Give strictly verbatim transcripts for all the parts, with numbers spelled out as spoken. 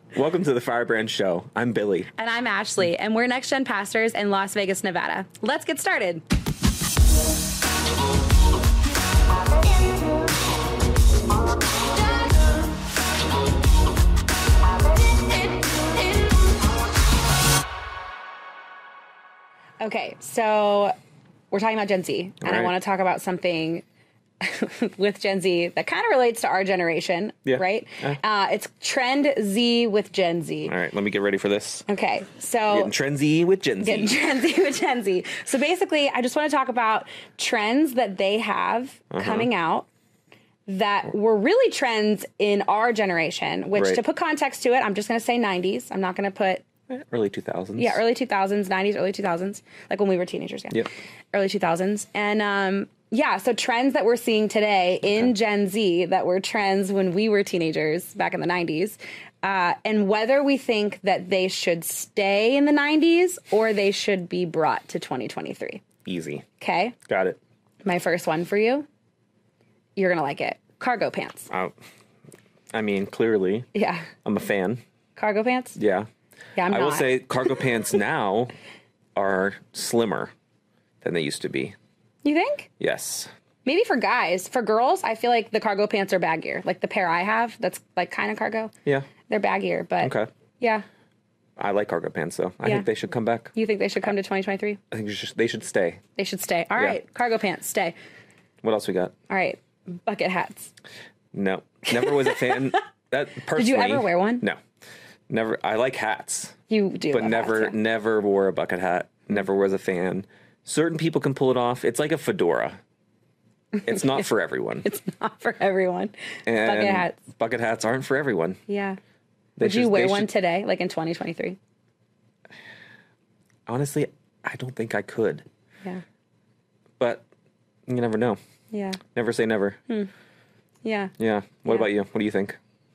Welcome to the Firebrand Show. I'm Billy. And I'm Ashley, and we're Next Gen pastors in Las Vegas, Nevada. Let's get started. Okay, so we're talking about Gen Z, and right. I want to talk about something with Gen Z that kind of relates to our generation, yeah. right? Yeah. Uh, it's Trend Z with Gen Z. All right, let me get ready for this. Okay, so... Getting trendy with Gen Z. Getting trendy with Gen Z. So basically, I just want to talk about trends that they have uh-huh. coming out that were really trends in our generation, which right. to put context to it, I'm just going to say nineties. I'm not going to put... Early two thousands. Yeah, early two thousands, nineties, early two thousands, like when we were teenagers, yeah. Yep. Early two thousands. And um, yeah, so trends that we're seeing today in okay. Gen Z that were trends when we were teenagers back in the nineties, uh, and whether we think that they should stay in the nineties or they should be brought to twenty twenty-three. Easy. Okay. Got it. My first one for you, you're going to like it. Cargo pants. Uh, I mean, clearly. Yeah. I'm a fan. Cargo pants? Yeah. Yeah, I'm I not. will say cargo pants now are slimmer than they used to be. You think? Yes. Maybe for guys. For girls, I feel like the cargo pants are baggier. Like the pair I have, that's like kind of cargo. Yeah. They're baggier, but okay. Yeah. I like cargo pants, though. I yeah. think they should come back. You think they should come to twenty twenty-three? I think they should, they should stay. They should stay. All yeah. right. Cargo pants, stay. What else we got? All right. Bucket hats. No. Never was a fan. That personally. Did you ever wear one? No. Never. I like hats. You do. But never, hats, yeah. never wore a bucket hat. Never was a fan. Certain people can pull it off. It's like a fedora. It's not for everyone. It's not for everyone. And bucket hats. Bucket hats aren't for everyone. Yeah. They Would should, you wear one should, today, like in twenty twenty-three? Honestly, I don't think I could. Yeah. But you never know. Yeah. Never say never. Hmm. Yeah. Yeah. What yeah. about you? What do you think?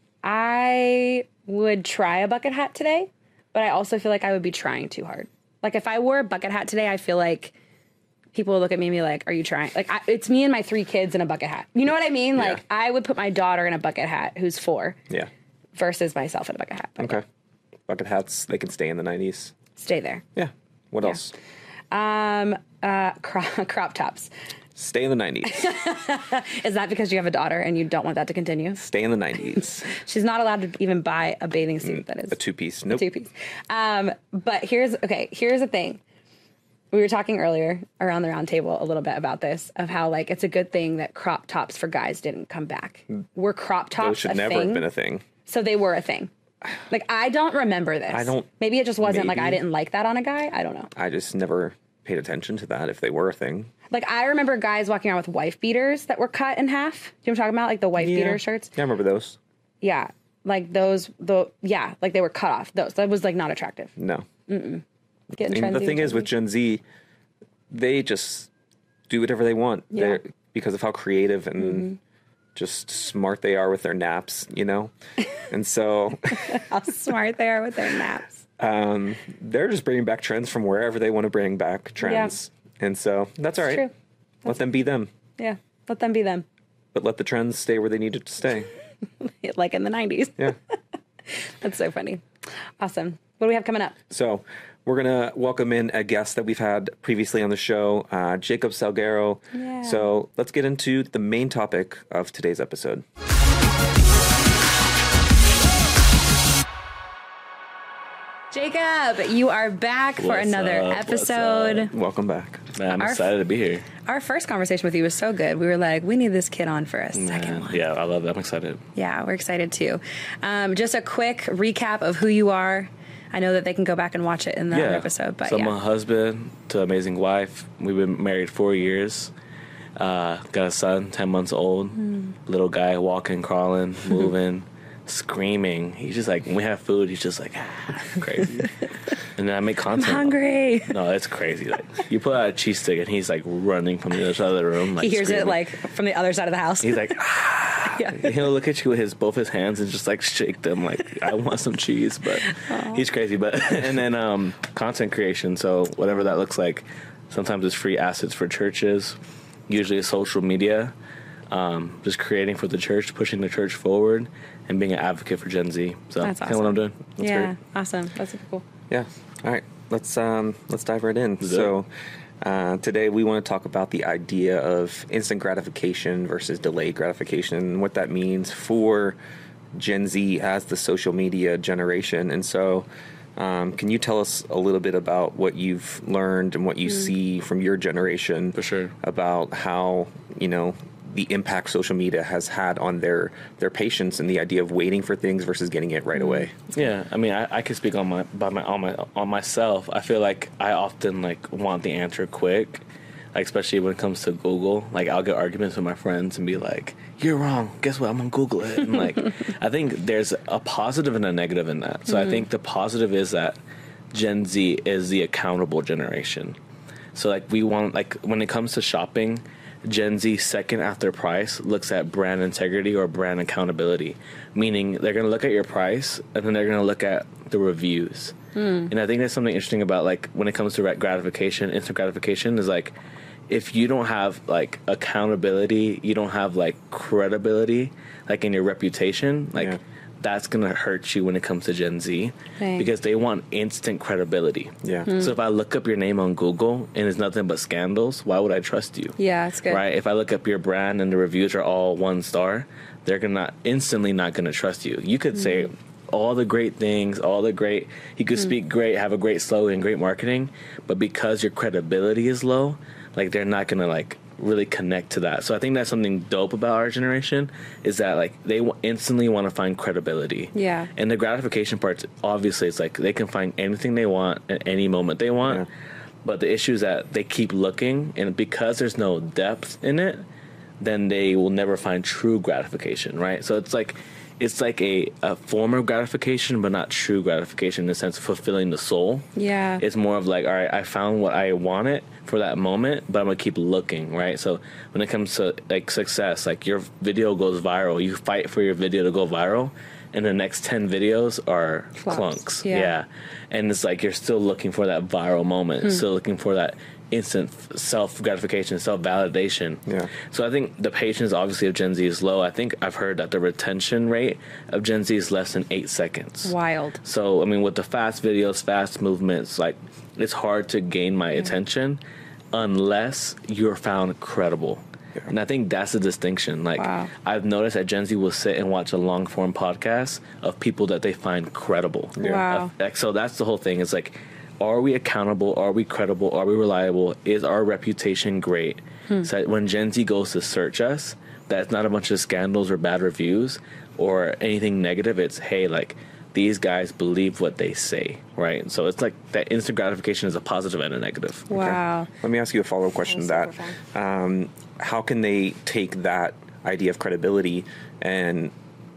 I would try a bucket hat today, but I also feel like I would be trying too hard. Like if I wore a bucket hat today, I feel like people would look at me and be like, are you trying? Like I, it's me and my three kids in a bucket hat. You know what I mean? Like yeah. I would put my daughter in a bucket hat who's four. Yeah. Versus myself in a bucket hat. But okay. Bucket hats, they can stay in the nineties. Stay there. Yeah. What yeah. else? Um, uh, crop, crop tops. Stay in the nineties. Is that because you have a daughter and you don't want that to continue? Stay in the nineties. She's not allowed to even buy a bathing suit mm, that is a two-piece. Nope. A two-piece. Um, but here's, okay, here's the thing. We were talking earlier around the round table a little bit about this, of how like it's a good thing that crop tops for guys didn't come back. Were crop tops Those should a never thing? have been a thing. So they were a thing. Like I don't remember this. I don't. Maybe it just wasn't maybe. like I didn't like that on a guy. I don't know. I just never paid attention to that if they were a thing. Like I remember guys walking around with wife beaters that were cut in half. Do you know what I'm talking about? Like the wife yeah. beater shirts. Yeah, I remember those. Yeah. Like those, the yeah, like they were cut off. Those. That was like not attractive. No. Mm-mm. Getting and trendy. The thing is with Gen Z, they just do whatever they want. Yeah. They're, because of how creative and mm-hmm. just smart they are with their naps, you know? And so... how smart they are with their naps. Um, they're just bringing back trends from wherever they want to bring back trends. Yeah. And so that's all right. True. Let That's, them be them. Yeah, let them be them. But let the trends stay where they needed to stay. Like in the nineties. Yeah. That's so funny. Awesome. What do we have coming up? So we're going to welcome in a guest that we've had previously on the show, uh, Jacob Salguero. Yeah. So let's get into the main topic of today's episode. Jacob, you are back for What's another up? episode. Welcome back. Man, I'm Our excited to be here. Our first conversation with you was so good. We were like, we need this kid on for a second Man, one. Yeah, I love it. I'm excited. Yeah, we're excited too. Um, just a quick recap of who you are. I know that they can go back and watch it in the yeah. other episode, but so yeah. I'm a husband to an amazing wife. We've been married four years. Uh, got a son, ten months old. Mm. Little guy, walking, crawling, moving. Screaming. He's just like, when we have food, he's just like, ah, crazy. And then I make content. I'm hungry. No, it's crazy. Like, you put out a cheese stick and he's like running from the other side of the room. Like, he hears screaming. it like from the other side of the house. He's like, ah. Yeah. He'll look at you with his both his hands and just like shake them like, I want some cheese. But Aww. He's crazy. But and then um, content creation. So whatever that looks like. Sometimes it's free assets for churches. Usually it's social media. Um, just creating for the church, pushing the church forward. and being an advocate for Gen Z. So That's kind of what I'm doing. That's yeah, great. awesome. That's super cool. Yeah. All right. Let's um let's dive right in. do it. So uh, today we want to talk about the idea of instant gratification versus delayed gratification and what that means for Gen Z as the social media generation. And so um, can you tell us a little bit about what you've learned and what you see from your generation For sure. about how, you know, the impact social media has had on their their patience and the idea of waiting for things versus getting it right away? Yeah, I mean, I, I can speak on my by my on my on myself. I feel like I often like want the answer quick, like especially when it comes to Google. Like I'll get arguments with my friends and be like, "You're wrong. Guess what? I'm gonna Google it." And like, I think there's a positive and a negative in that. So I think the positive is that Gen Z is the accountable generation. So like we want like when it comes to shopping, Gen Z second after price looks at brand integrity or brand accountability, meaning they're going to look at your price and then they're going to look at the reviews. Mm. And I think there's something interesting about like when it comes to gratification, instant gratification is like if you don't have like accountability, you don't have like credibility, like in your reputation, like Yeah. that's going to hurt you when it comes to Gen Z Dang. because they want instant credibility. Yeah. So if I look up your name on Google and it's nothing but scandals, why would I trust you? Yeah, it's good. Right? If I look up your brand and the reviews are all one star, they're gonna instantly not gonna trust you. You could say all the great things, all the great, you could speak great, have a great slogan, great marketing, but because your credibility is low, like they're not gonna like really connect to that. So I think that's something dope about our generation is that like they w- instantly want to find credibility. Yeah. And the gratification part, obviously, it's like they can find anything they want at any moment they want. Yeah. But the issue is that they keep looking, and because there's no depth in it, then they will never find true gratification, right? So it's like it's like a, a form of gratification, but not true gratification in the sense of fulfilling the soul. Yeah. It's more of like, all right, I found what I wanted for that moment, but I'm gonna keep looking, right? So when it comes to like success, like your video goes viral, you fight for your video to go viral, and the next ten videos are Flops. clunks. Yeah. And it's like you're still looking for that viral moment, still looking for that instant self gratification, self validation. Yeah. So I think the patience obviously of Gen Z is low. I think I've heard that the retention rate of Gen Z is less than eight seconds. Wild. So I mean, with the fast videos, fast movements, like it's hard to gain my attention unless you're found credible. Yeah. And I think that's the distinction. Like Wow. I've noticed that Gen Z will sit and watch a long form podcast of people that they find credible. Yeah. Wow. Like, so that's the whole thing. It's like, are we accountable? Are we credible? Are we reliable? Is our reputation great? So that when Gen Z goes to search us, that's not a bunch of scandals or bad reviews or anything negative. It's, hey, like, these guys believe what they say, right? So it's like that instant gratification is a positive and a negative. Wow. Let me ask you a follow-up question to That that. was Um, how can they take that idea of credibility and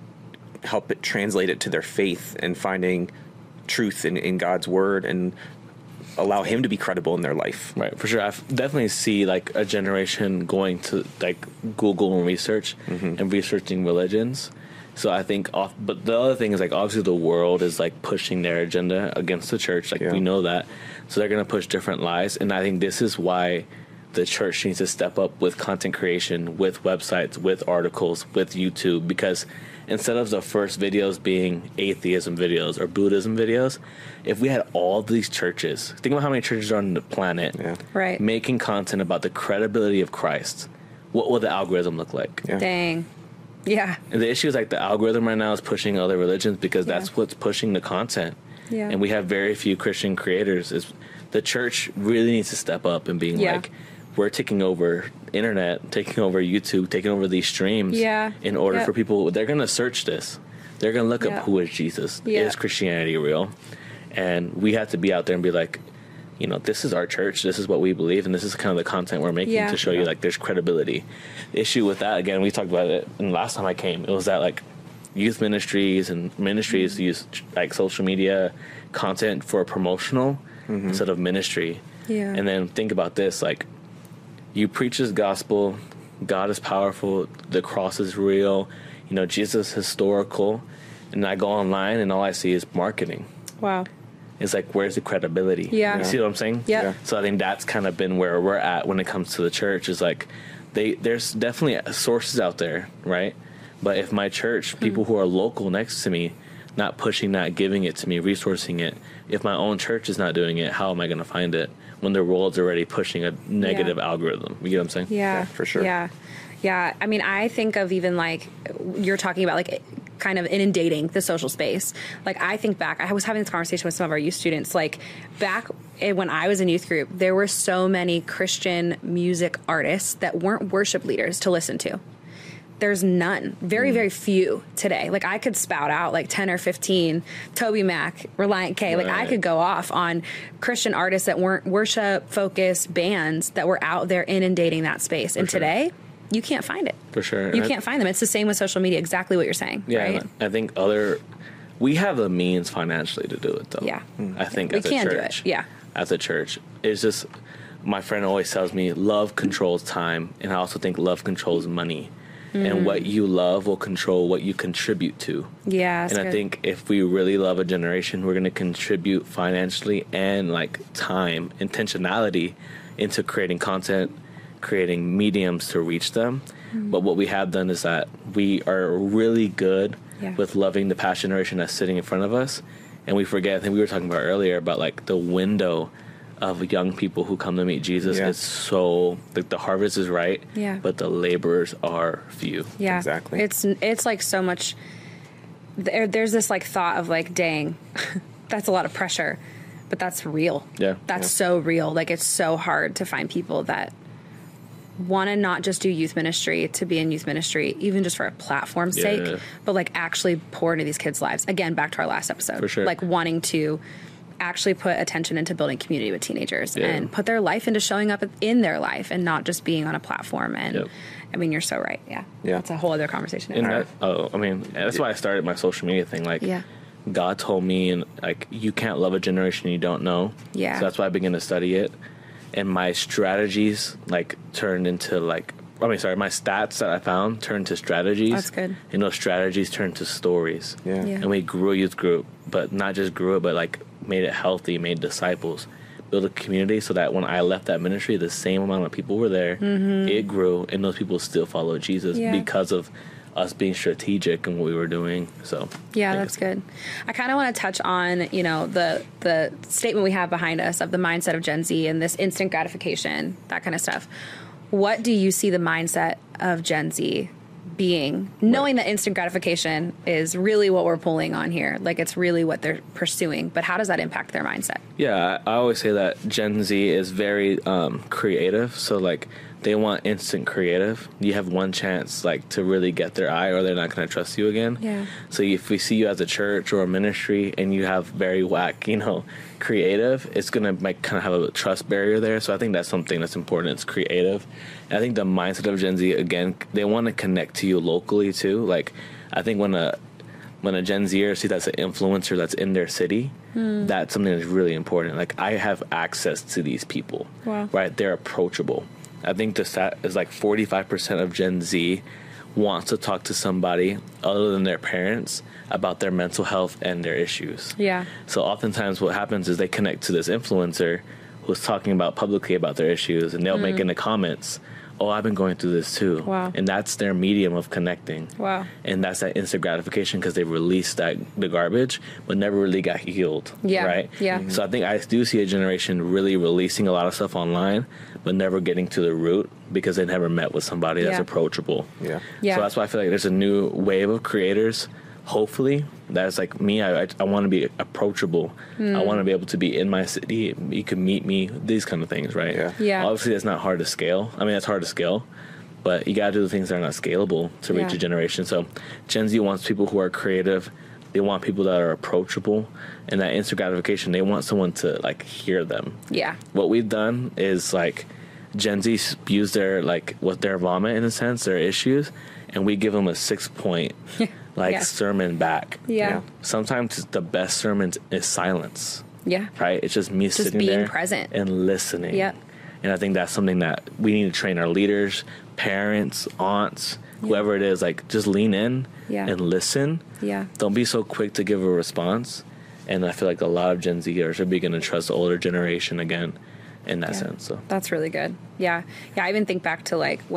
help it translate it to their faith and finding truth in, in God's word and allow him to be credible in their life? Right, for sure. I definitely see like a generation going to like Google and research and researching religions. So I think off, but the other thing is like obviously the world is like pushing their agenda against the church. Like Yeah. we know that. So they're going to push different lies. And I think this is why the church needs to step up with content creation, with websites, with articles, with YouTube, because instead of the first videos being atheism videos or Buddhism videos, if we had all these churches, think about how many churches are on the planet, Yeah. Right. making content about the credibility of Christ, what will the algorithm look like? Yeah. Dang. Yeah. And the issue is like the algorithm right now is pushing other religions because Yeah. that's what's pushing the content. Yeah. And we have very few Christian creators. Is the church really needs to step up and being Yeah. like, we're taking over internet, taking over YouTube, taking over these streams. Yeah. In order Yep. for people, they're gonna search this. They're gonna look Yeah. up who is Jesus. Yeah. Is Christianity real? And we have to be out there and be like, you know, this is our church. This is what we believe, and this is kind of the content we're making Yeah. to show you like there's credibility. The issue with that, again, we talked about it. And last time I came, it was that like youth ministries and ministries use like social media content for promotional instead of ministry. Yeah. And then think about this: like you preach His gospel, God is powerful, the cross is real, you know, Jesus is historical, and I go online and all I see is marketing. Wow. It's like, where's the credibility? Yeah. You see what I'm saying? Yep. Yeah. So I think that's kind of been where we're at when it comes to the church. Is like, they there's definitely sources out there, right? But if my church, people who are local next to me, not pushing that, giving it to me, resourcing it, if my own church is not doing it, how am I going to find it when the world's already pushing a negative Yeah. algorithm? You get what I'm saying? Yeah, Yeah, for sure. Yeah. Yeah. I mean, I think of even like you're talking about like kind of inundating the social space. Like I think back, I was having this conversation with some of our youth students, like back when I was in youth group, there were so many Christian music artists that weren't worship leaders to listen to. There's none. Very, very few today. Like I could spout out like ten or fifteen Toby Mac, Reliant K. Like I Right. could go off on Christian artists that weren't worship focused bands that were out there inundating that space. And sure. today, you can't find it. For sure. You And I- can't find them. It's the same with social media. Exactly what you're saying. Yeah, Right? and I think other, we have the means financially to do it though. Yeah. I think We as a can do church. it, yeah. As a church, it's just my friend always tells me love controls time, and I also think love controls money, Mm. and what you love will control what you contribute to. Yeah. that's And I good. think if we really love a generation, we're going to contribute financially and like time, intentionality into creating content, creating mediums to reach them. Mm. But what we have done is that we are really good Yeah. with loving the past generation that's sitting in front of us. And we forget, I think we were talking about earlier about like the window of young people who come to meet Jesus. Yeah. Is so, like the harvest is right, Yeah. but the laborers are few. Yeah, Exactly. It's it's like so much. There, there's this like thought of like, dang, that's a lot of pressure, but that's real. Yeah. that's Yeah. so real. Like it's so hard to find people that want to not just do youth ministry to be in youth ministry, even just for a platform's Yeah. sake, but like actually pour into these kids' lives. Again, back to our last episode, For sure. like wanting to actually put attention into building community with teenagers Yeah. and put their life into showing up in their life and not just being on a platform. And Yep. I mean, you're so right. Yeah. Yeah. It's a whole other conversation. And Right. that, oh, I mean, that's why I started my social media thing. Like, Yeah. God told me, and like, you can't love a generation you don't know. Yeah. So that's why I began to study it, and my strategies like turned into like, I mean, sorry, my stats that I found turned to strategies. That's good. And those strategies turned to stories. Yeah. Yeah. And we grew a youth group, but not just grew it, but like made it healthy, made disciples, built a community so that when I left that ministry, the same amount of people were there. It grew, and those people still followed Jesus Mm-hmm. Yeah. because of us being strategic in what we were doing. So Yeah, I think that's it's- good. I kind of want to touch on, you know, the the statement we have behind us of the mindset of Gen Z and this instant gratification, that kind of stuff. What do you see the mindset of Gen Z being, knowing that instant gratification is really what we're pulling on here? Like it's really what they're pursuing, but how does that impact their mindset? Yeah, I I always say that Gen Z is very um, creative. So like they want instant creative. You have one chance like to really get their eye, or they're not going to trust you again. Yeah. So if we see you as a church or a ministry and you have very whack, you know, creative, it's going to like kind of have a trust barrier there. So I think that's something that's important. It's creative. And I think the mindset of Gen Z, again, they want to connect to you locally too. Like I think when a when a Gen Zer sees that's an influencer that's in their city, that's something that's really important. Like I have access to these people, Wow. right? They're approachable. I think the stat is like forty-five percent of Gen Z wants to talk to somebody other than their parents about their mental health and their issues. Yeah. So oftentimes what happens is they connect to this influencer who's talking about publicly about their issues, and they'll make in the comments, oh, I've been going through this too. Wow. And that's their medium of connecting. Wow. And that's that instant gratification because they released that the garbage, but never really got healed. Yeah. Right. Yeah. So I think I do see a generation really releasing a lot of stuff online, but never getting to the root because they never met with somebody that's Yeah. approachable. Yeah. Yeah. So that's why I feel like there's a new wave of creators. Hopefully, that's like me. I I, I want to be approachable. Hmm. I want to be able to be in my city. You can meet me. These kind of things, right? Yeah. Yeah. Obviously, that's not hard to scale. I mean, it's hard to scale, but you got to do the things that are not scalable to reach Yeah. a generation. So, Gen Z wants people who are creative. They want people that are approachable, and that instant gratification. They want someone to like hear them. Yeah. What we've done is like Gen Z spews their like what their vomit in a sense, their issues, and we give them a six point like Yeah. sermon back. Yeah. Yeah. Sometimes the best sermons is silence, Yeah. right? It's just me sitting being there present. and listening. Yep. And I think that's something that we need to train our leaders, parents, aunts, whoever it is, like just lean in Yeah. and listen. Yeah. Don't be so quick to give a response. And I feel like a lot of Gen Zers are beginning to trust the older generation again in that Yeah. sense. So That's really good. Yeah. Yeah. I even think back to like when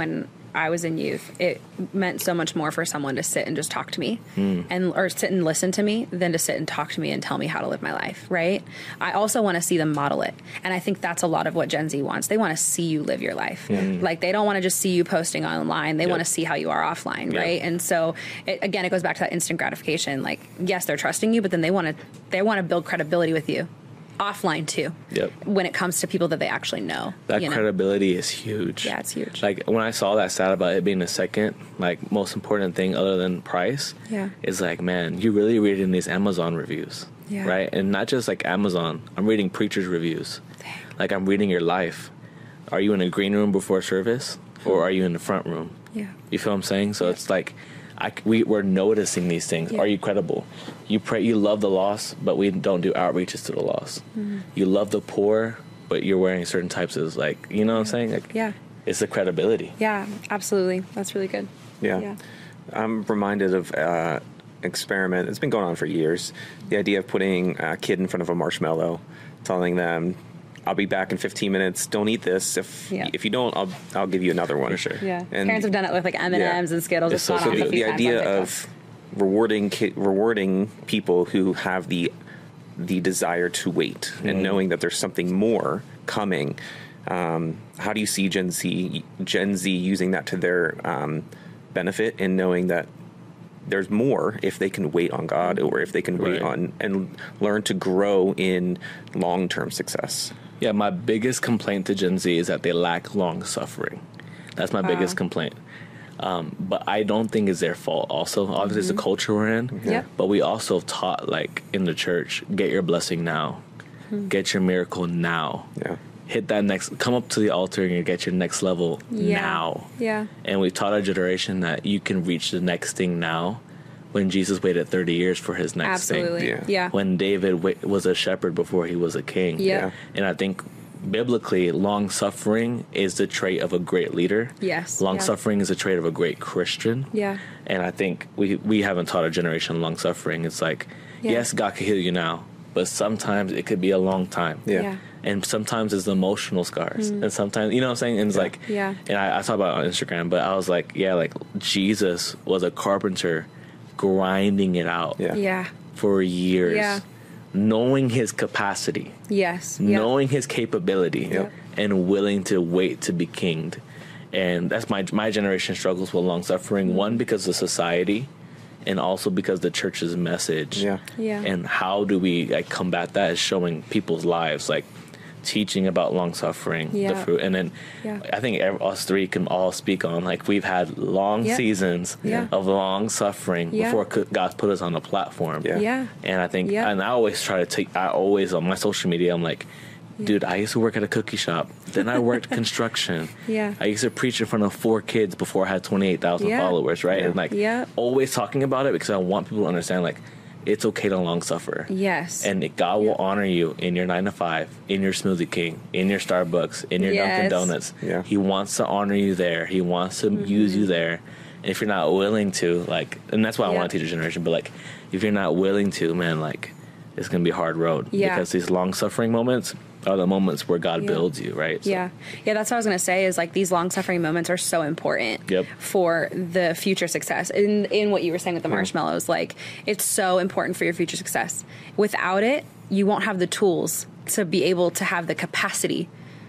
I was in youth, it meant so much more for someone to sit and just talk to me mm. and or sit and listen to me than to sit and talk to me and tell me how to live my life, right? I also want to see them model it. And I think that's a lot of what Gen Z wants. They want to see you live your life. Mm. Like, they don't want to just see you posting online. They yep. want to see how you are offline, yep. right? And so, it, again, it goes back to that instant gratification. Like, yes, they're trusting you, but then they want to they want to build credibility with you. Offline too. Yep. When it comes to people that they actually know. That you know? credibility is huge. Yeah, it's huge. Like, when I saw that stat about it being the second, like, most important thing other than price, yeah. is like, man, you're really reading these Amazon reviews. Yeah. Right? And not just like Amazon. I'm reading preachers' reviews. Dang. Like, I'm reading your life. Are you in a green room before service? Or are you in the front room? Yeah. You feel what I'm saying? So yeah. it's like, I, we, we're noticing these things. Yeah. Are you credible? You pray, you love the lost, but we don't do outreaches to the lost. Mm-hmm. You love the poor, but you're wearing certain types of, like, you know what I'm saying? Like, yeah. It's the credibility. Yeah, absolutely. That's really good. Yeah. yeah. I'm reminded of uh, experiment. It's been going on for years. The idea of putting a kid in front of a marshmallow, telling them, I'll be back in fifteen minutes. Don't eat this. If yeah. if you don't, I'll I'll give you another one. For sure. Yeah. And parents have done it with like M and M's yeah. and Skittles. It's so, so so the, the idea of rewarding ki- rewarding people who have the the desire to wait mm. and knowing that there's something more coming. Um, how do you see Gen Z Gen Z using that to their um, benefit and knowing that there's more if they can wait on God or if they can wait right. on and learn to grow in long-term success? Yeah, my biggest complaint to Gen Z is that they lack long suffering. That's my wow. biggest complaint. Um, but I don't think it's their fault also. Obviously, mm-hmm. it's the culture we're in. Mm-hmm. Yep. But we also taught, like, in the church, get your blessing now. Mm-hmm. Get your miracle now. Yeah. Hit that next, come up to the altar and you get your next level yeah. now. Yeah. And we taught our generation that you can reach the next thing now when Jesus waited thirty years for his next Absolutely. thing. Yeah. yeah. When David wa- was a shepherd before he was a king. Yeah. yeah. And I think biblically, long suffering is the trait of a great leader. Yes. Long yeah. suffering is a trait of a great Christian. Yeah. And I think we we haven't taught our generation long suffering. It's like, yeah. yes, God can heal you now, but sometimes it could be a long time. Yeah. yeah. And sometimes it's emotional scars. Mm. And sometimes, you know what I'm saying? And it's yeah. like, yeah. and I, I talk about it on Instagram, but I was like, yeah, like Jesus was a carpenter grinding it out yeah. Yeah. for years. Yeah. Knowing his capacity. Yes. Knowing yep. his capability. Yep. And willing to wait to be kinged. And that's my my generation struggles with long suffering. Mm-hmm. One, because of society, and also because the church's message. Yeah. Yeah. And how do we like combat that is showing people's lives, like teaching about long suffering, yeah. the fruit. And then yeah. I think every, us three can all speak on, like, we've had long yeah. seasons yeah. of long suffering yeah. before God put us on the platform. Yeah. yeah. And I think, yeah. and I always try to take, I always, on my social media, I'm like, yeah. dude, I used to work at a cookie shop. Then I worked construction. Yeah. I used to preach in front of four kids before I had twenty-eight thousand yeah. followers, right? Yeah. And like, yeah. always talking about it because I want people to understand, like, it's okay to long suffer. Yes. And God will yeah. honor you in your nine to five, in your Smoothie King, in your Starbucks, in your yes. Dunkin' Donuts. Yeah. He wants to honor you there. He wants to mm-hmm. use you there. And if you're not willing to, like, and that's why I yeah. want to teach a generation, but like, if you're not willing to, man, like, it's going to be a hard road. Yeah. Because these long suffering moments are the moments where God yeah. builds you, right? So. Yeah. Yeah, that's what I was going to say is like these long suffering moments are so important yep. for the future success. In in what you were saying with the marshmallows, like it's so important for your future success. Without it, you won't have the tools to be able to have the capacity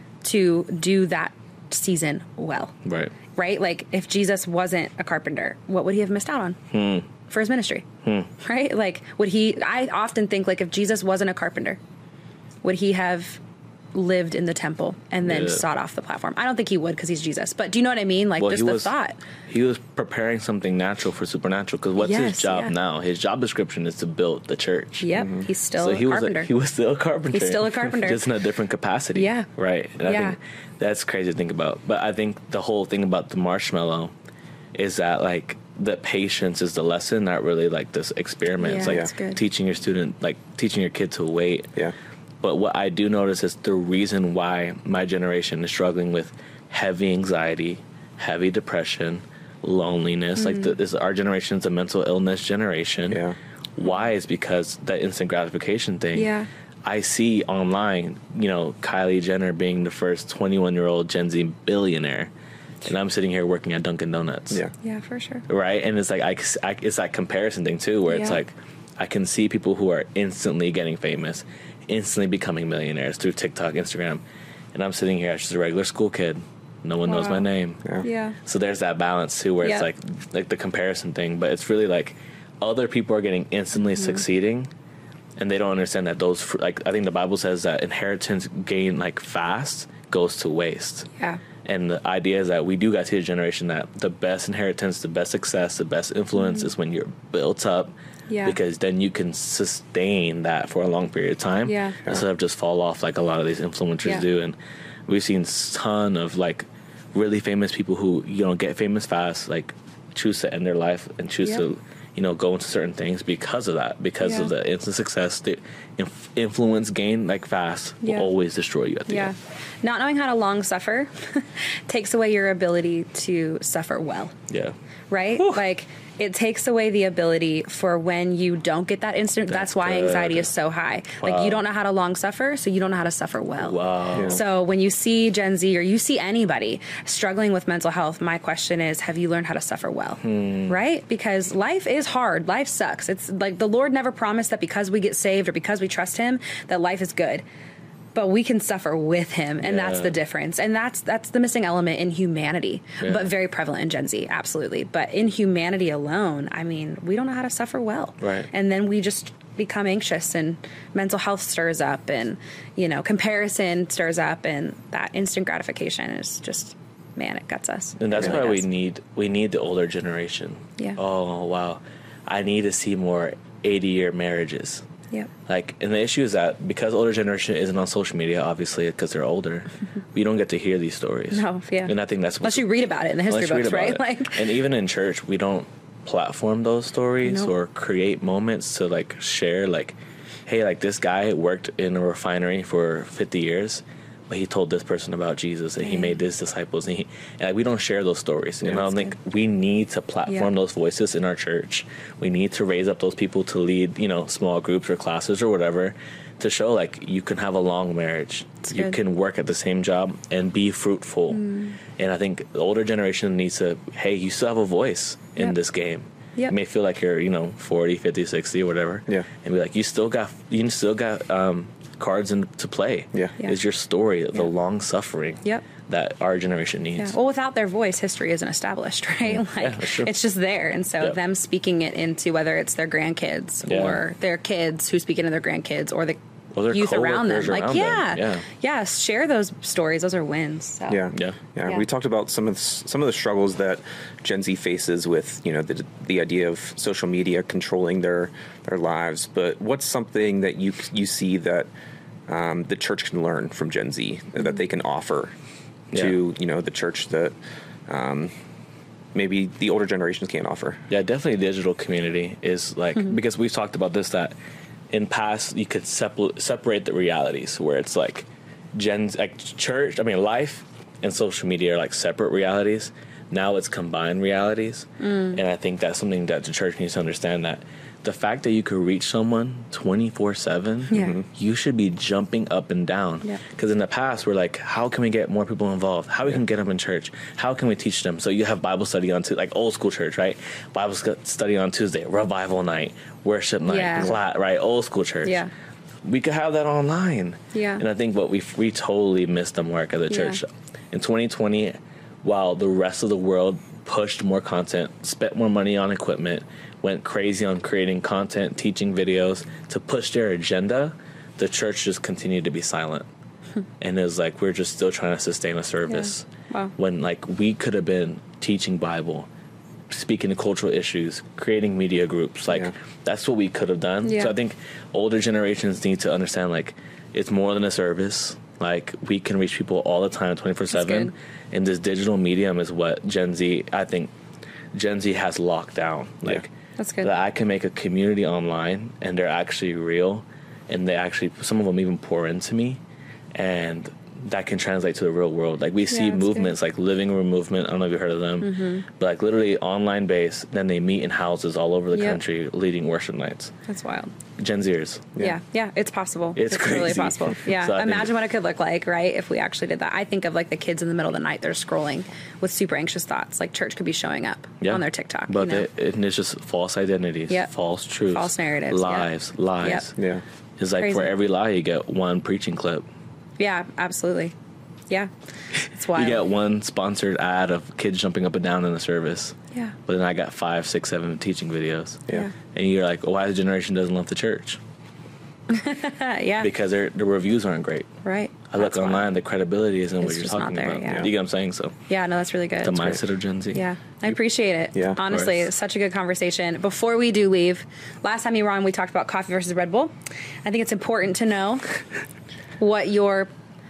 to do that season well. Right. Right? Like if Jesus wasn't a carpenter, what would he have missed out on? Hmm. For his ministry. Hmm. Right? Like would he I often think like if Jesus wasn't a carpenter, would he have lived in the temple and then yeah. sought off the platform? I don't think he would because he's Jesus. But do you know what I mean? Like, well, just he the was, thought. He was preparing something natural for supernatural. Because what's Yes, his job yeah. now? His job description is to build the church. Yep. Mm-hmm. He's still so a he carpenter. Was a, he was still a carpenter. He's still a carpenter. Just in a different capacity. Yeah. Right. And I Yeah. think that's crazy to think about. But I think the whole thing about the marshmallow is that, like, the patience is the lesson, not really like this experiment. Yeah, it's like that's good. teaching your student, like teaching your kid to wait. Yeah. But what I do notice is the reason why my generation is struggling with heavy anxiety, heavy depression, loneliness. Mm-hmm. Like the, this, our generation's a mental illness generation. Yeah. Why is because that instant gratification thing. Yeah. I see online, you know, Kylie Jenner being the first twenty-one year old Gen Z billionaire. and I'm sitting here working at Dunkin' Donuts. Yeah. Yeah, for sure. Right. And it's like, I, I, it's that comparison thing too, where it's Yeah. like, I can see people who are instantly getting famous, instantly becoming millionaires through TikTok, Instagram. And I'm sitting here as just a regular school kid. No one knows Wow. my name. Yeah. Yeah. So there's that balance too, where Yeah. it's like, like the comparison thing, but it's really like other people are getting instantly Mm-hmm. succeeding, and they don't understand that those, fr- like, I think the Bible says that inheritance gained like fast goes to waste. Yeah. And the idea is that we do got to see a generation that the best inheritance, the best success, the best influence is when you're built up. Mm-hmm. Yeah. Because then you can sustain that for a long period of time. Yeah. Instead of just fall off like a lot of these influencers Yeah. do. And we've seen a ton of like really famous people who, you know, get famous fast, like choose to end their life and choose Yeah. to, you know, go into certain things because of that, because Yeah. of the instant success. The inf- influence gained like fast Yeah. will always destroy you at the Yeah. end. Not knowing how to long suffer takes away your ability to suffer well. Yeah. Right? Like it takes away the ability for when you don't get that instant. That's, That's why good. anxiety is so high. Like Wow. you don't know how to long suffer, so you don't know how to suffer well. Wow. Yeah. So when you see Gen Z or you see anybody struggling with mental health, my question is, have you learned how to suffer well? Right? Because life is hard. Life sucks. It's like the Lord never promised that because we get saved or because we trust him, that life is good. But we can suffer with him, and that's Yeah. the difference. And that's that's the missing element in humanity, Yeah. but very prevalent in Gen Z, absolutely. But in humanity alone, I mean, we don't know how to suffer well. Right. And then we just become anxious, and mental health stirs up, and, you know, comparison stirs up, and that instant gratification is just, man, it guts us. And that's It why really we does. need we need the older generation. Yeah. Oh wow, I need to see more eighty year marriages. Yep. Like, and the issue is that because older generation isn't on social media, obviously because they're older, we don't get to hear these stories. No, yeah. And I think that's Unless you read about it in the history unless you read books, about right? it. Like, And even in church, we don't platform those stories Nope. or create moments to like share. Like, hey, like this guy worked in a refinery for fifty years. But he told this person about Jesus, and he Yeah. made this disciples, and, he, and like, we don't share those stories. and I don't that's think we need to platform Yeah. those voices in our church. We need to raise up those people to lead, you know, small groups or classes or whatever, to show like you can have a long marriage, That's you good. can work at the same job and be fruitful. Mm. And I think the older generation needs to, hey, you still have a voice in Yep. this game. Yep. You may feel like you're, you know, forty, fifty, sixty, or whatever. Yeah. And be like, you still got, you still got um, cards in, to play. Yeah. Yeah. Is your story, the Yeah. long suffering Yep. that our generation yeah. needs. Well, without their voice, history isn't established, right? Like, Yeah, that's true. it's just there. And so Yep. them speaking it into whether it's their grandkids Yeah. or their kids who speak into their grandkids or the Or their youth around them. coworkers Like, around yeah, them. Yeah. yeah, share those stories. Those are wins. So. Yeah. Yeah. yeah, Yeah. We talked about some of the, some of the struggles that Gen Z faces with, you know, the the idea of social media controlling their their lives. But what's something that you you see that um, the church can learn from Gen Z that they can offer to you know the church that um, maybe the older generations can't offer? Yeah, definitely digital community is like, Mm-hmm. because we've talked about this, that in past you could separ- separate the realities where it's like Gen's, like church, I mean, life and social media are like separate realities. Now it's combined realities. Mm. And I think that's something that the church needs to understand, that the fact that you could reach someone twenty-four seven, Yeah. you should be jumping up and down. Yeah. Because in the past, we're like, how can we get more people involved? How we can get them in church? How can we teach them? So you have Bible study on Tuesday, like old school church, right? Bible sc- study on Tuesday, revival night, worship night, Yeah. cla- right? Old school church. Yeah. We could have that online. Yeah. And I think what we we totally missed the mark at the Yeah. church. In twenty twenty, while the rest of the world pushed more content, spent more money on equipment, went crazy on creating content, teaching videos to push their agenda, the church just continued to be silent. And it was like, we're just still trying to sustain a service. Yeah. Wow. When like we could have been teaching Bible, speaking to cultural issues, creating media groups. Like Yeah. that's what we could have done. Yeah. So I think older generations need to understand like it's more than a service. Like we can reach people all the time, twenty-four seven. good. And this digital medium is what Gen Z, I think Gen Z has locked down. Like That's good. that I can make a community online and they're actually real, and they actually, some of them even pour into me, and that can translate to the real world. Like we see Yeah, that's movements like Living Room Movement. I don't know if you've heard of them, Mm-hmm. but like literally online based. Then they meet in houses all over the Yep. country leading worship nights. That's wild. Gen Zers. Yeah. Yeah. yeah, it's possible. It's totally crazy. possible. Yeah, So I think- imagine what it could look like, right? If we actually did that. I think of like the kids in the middle of the night, they're scrolling with super anxious thoughts. Like church could be showing up Yeah. on their TikTok. But you know? it, and it's just false identities, Yep. false truths, False narratives, yeah. lies, lies. Yep. Yeah. It's like Crazy. for every lie you get one preaching clip. Yeah, absolutely. Yeah, it's wild. You get one sponsored ad of kids jumping up and down in the service. Yeah. But then I got five, six, seven teaching videos. Yeah. And you're like, oh, why the generation doesn't love the church? Uh, yeah, Because their the reviews aren't great. right. I look That's wild. online, the credibility isn't what It's you're just not talking there, about. yeah. You get what I'm saying? So Yeah, no, that's really good. the That's mindset of Gen Z. Yeah, I appreciate it. Yeah, of honestly, course. it's such a good conversation. Before we do leave, last time you were on, we talked about coffee versus Red Bull. I think it's important to know what your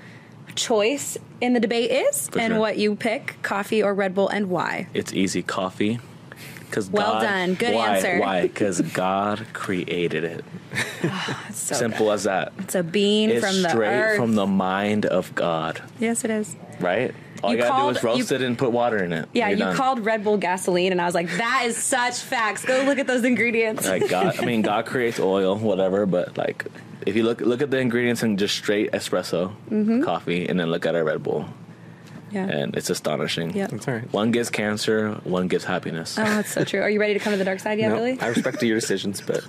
choice in the debate is For and sure. what you pick, coffee or Red Bull, and why. It's easy coffee. Cause Well God, done. Good why, answer. Why? Because God created it. It's so Simple good. as that. It's a bean It's from the straight earth. from the mind of God, Yes, it is. right? All You you, gotta called- do is roast you- it and put water in it. Yeah, You're you done. called Red Bull gasoline, and I was like, that is such facts. Go look at those ingredients. Like God, I mean, God creates oil, whatever. But like, if you look look at the ingredients and just straight espresso Mm-hmm. coffee, and then look at a Red Bull, Yeah. and it's astonishing. Yep. That's all right. One gives cancer, one gives happiness. Oh, that's so true. Are you ready to come to the dark side yet, No, Billy? I respect your decisions, but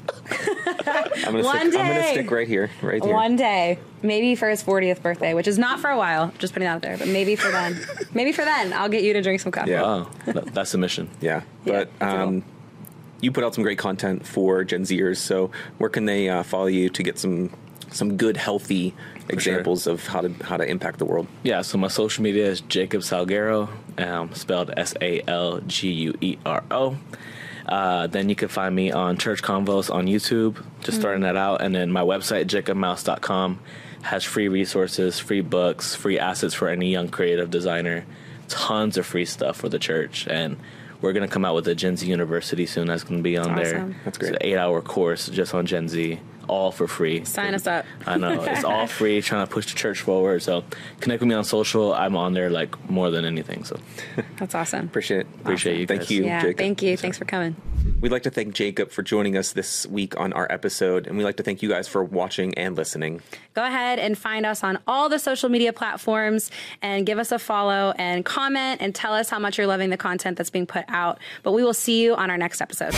I'm gonna One stick, I'm gonna day. stick right here, right here. One day, maybe for his fortieth birthday, which is not for a while. Just putting it out there, but maybe for then. maybe for then, I'll get you to drink some coffee. Yeah. Wow, that- that's the mission. Yeah, Yeah, but that's a goal. um, you put out some great content for Gen Zers. So where can they uh, follow you to get some some good, healthy examples of how to how to impact the world? Yeah, so my social media is Jacob Salguero, um, spelled S A L G U E R O. Uh, then you can find me on Church Convos on YouTube, just starting that out. And then my website, jacob mouse dot com, has free resources, free books, free assets for any young creative designer. Tons of free stuff for the church. And we're going to come out with a Gen Z University soon. That's going to be on there. Awesome. That's great. It's an eight-hour course just on Gen Z, all for free. Sign us up. I know. It's all free, trying to push the church forward. So connect with me on social. I'm on there like more than anything. So That's awesome. Appreciate it. appreciate you guys. Thank you, Yeah, Jacob. thank you. Thanks for coming. We'd like to thank Jacob for joining us this week on our episode, and we'd like to thank you guys for watching and listening. Go ahead and find us on all the social media platforms and give us a follow and comment and tell us how much you're loving the content that's being put out. But we will see you on our next episode.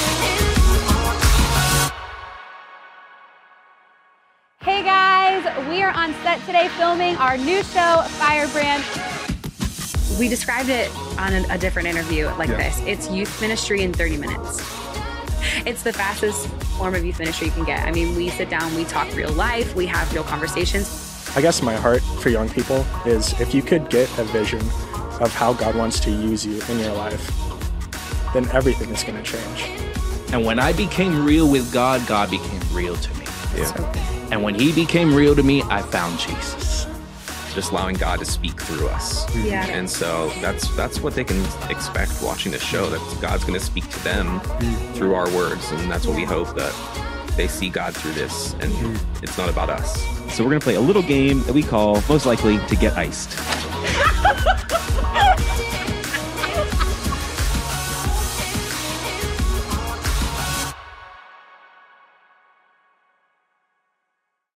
Hey guys, we are on set today filming our new show, Firebrand. We described it on a, a different interview like Yeah. this. It's youth ministry in thirty minutes. It's the fastest form of youth ministry you can get. I mean, we sit down, we talk real life, we have real conversations. I guess my heart for young people is if you could get a vision of how God wants to use you in your life, then everything is going to change. And when I became real with God, God became real to me. Yeah. And when he became real to me, I found Jesus. Just allowing God to speak through us. Yeah. And so that's that's what they can expect watching the show, that God's going to speak to them through our words, and that's what we hope, that they see God through this, and it's not about us. So we're going to play a little game that we call Most Likely to Get Iced.